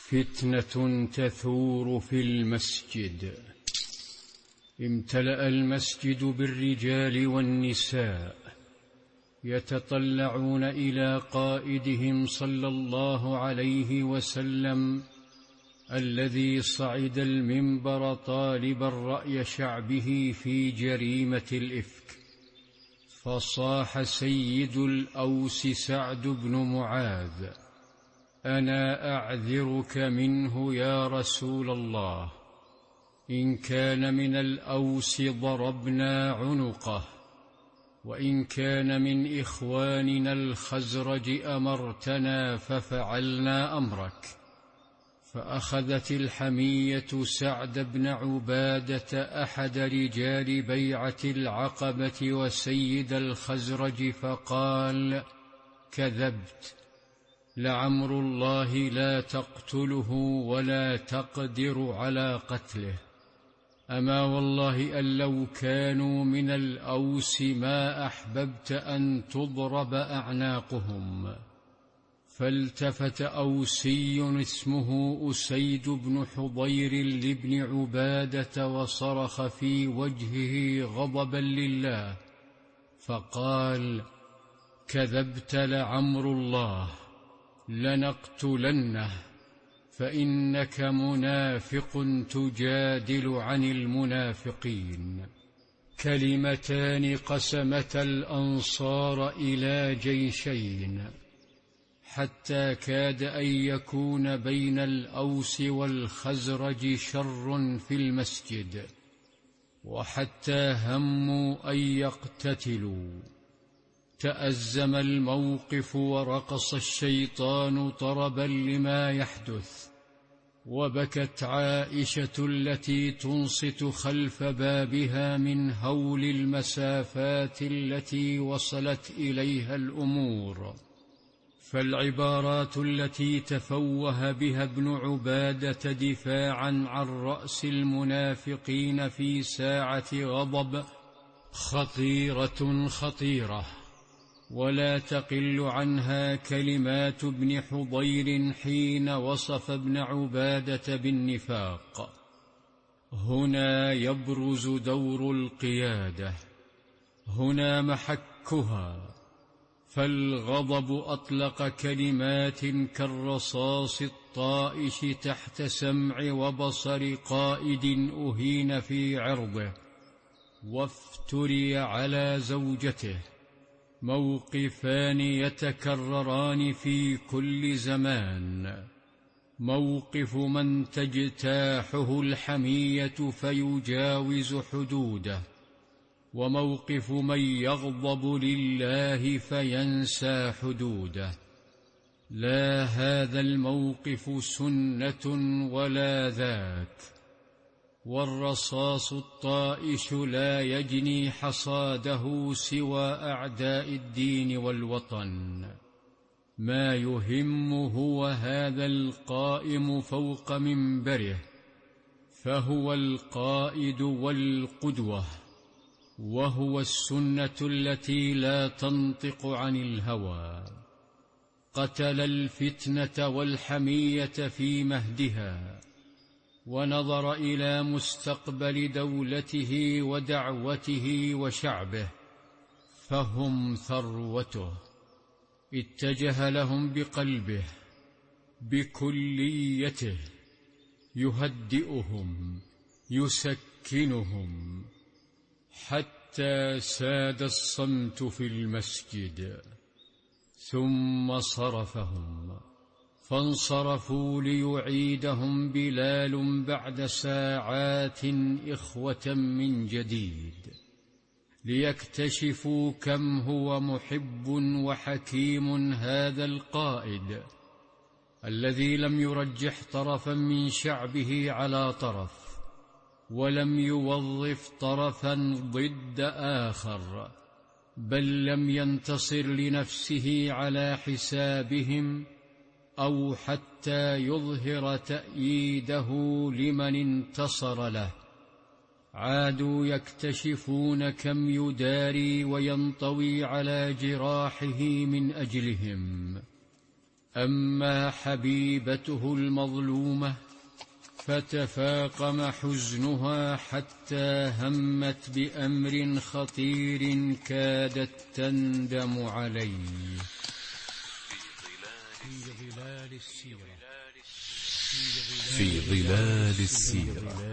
فتنة تثور في المسجد. امتلأ المسجد بالرجال والنساء يتطلعون إلى قائدهم صلى الله عليه وسلم الذي صعد المنبر طالبا رأي شعبه في جريمة الإفك. فصاح سيد الأوس سعد بن معاذ: أنا أعذرك منه يا رسول الله، إن كان من الأوس ضربنا عنقه، وإن كان من إخواننا الخزرج أمرتنا ففعلنا أمرك. فأخذت الحمية سعد بن عبادة أحد رجال بيعة العقبة وسيد الخزرج فقال: كذبت، لعمر الله لا تقتله ولا تقدر على قتله، أما والله أن لو كانوا من الأوس ما أحببت أن تضرب أعناقهم. فالتفت أوسي اسمه أسيد بن حضير لابن عبادة وصرخ في وجهه غضبا لله فقال: كذبت، لعمر الله لنقتلنه، فإنك منافق تجادل عن المنافقين. كلمتان قسمتا الأنصار إلى جيشين، حتى كاد أن يكون بين الأوس والخزرج شر في المسجد، وحتى هموا أن يقتتلوا. تأزم الموقف ورقص الشيطان طربا لما يحدث، وبكت عائشة التي تنصت خلف بابها من هول المسافات التي وصلت إليها الأمور. فالعبارات التي تفوه بها ابن عبادة دفاعا عن رأس المنافقين في ساعة غضب خطيرة، ولا تقل عنها كلمات ابن حضير حين وصف ابن عبادة بالنفاق. هنا يبرز دور القيادة، هنا محكها. فالغضب أطلق كلمات كالرصاص الطائش تحت سمع وبصر قائد أهين في عرضه وافتري على زوجته. موقفان يتكرران في كل زمان: موقف من تجتاحه الحمية فيجاوز حدوده، وموقف من يغضب لله فينسى حدوده. لا هذا الموقف سنة ولا ذاك، والرصاص الطائش لا يجني حصاده سوى أعداء الدين والوطن. ما يهم هو هذا القائم فوق منبره، فهو القائد والقدوة، وهو السنة التي لا تنطق عن الهوى. قتل الفتنة والحمية في مهدها، ونظر إلى مستقبل دولته ودعوته وشعبه، فهم ثروته. اتجه لهم بقلبه بكليته، يهدئهم يسكنهم، حتى ساد الصمت في المسجد. ثم صرفهم، فانصرفوا ليعيدهم بلال بعد ساعات إخوة من جديد، ليكتشفوا كم هو محب وحكيم هذا القائد الذي لم يرجح طرفا من شعبه على طرف، ولم يوظف طرفا ضد آخر، بل لم ينتصر لنفسه على حسابهم أو حتى يظهر تأييده لمن انتصر له. عادوا يكتشفون كم يداري وينطوي على جراحه من أجلهم. أما حبيبته المظلومة فتفاقم حزنها حتى همت بأمر خطير كادت تندم عليه. في ظلال السيرة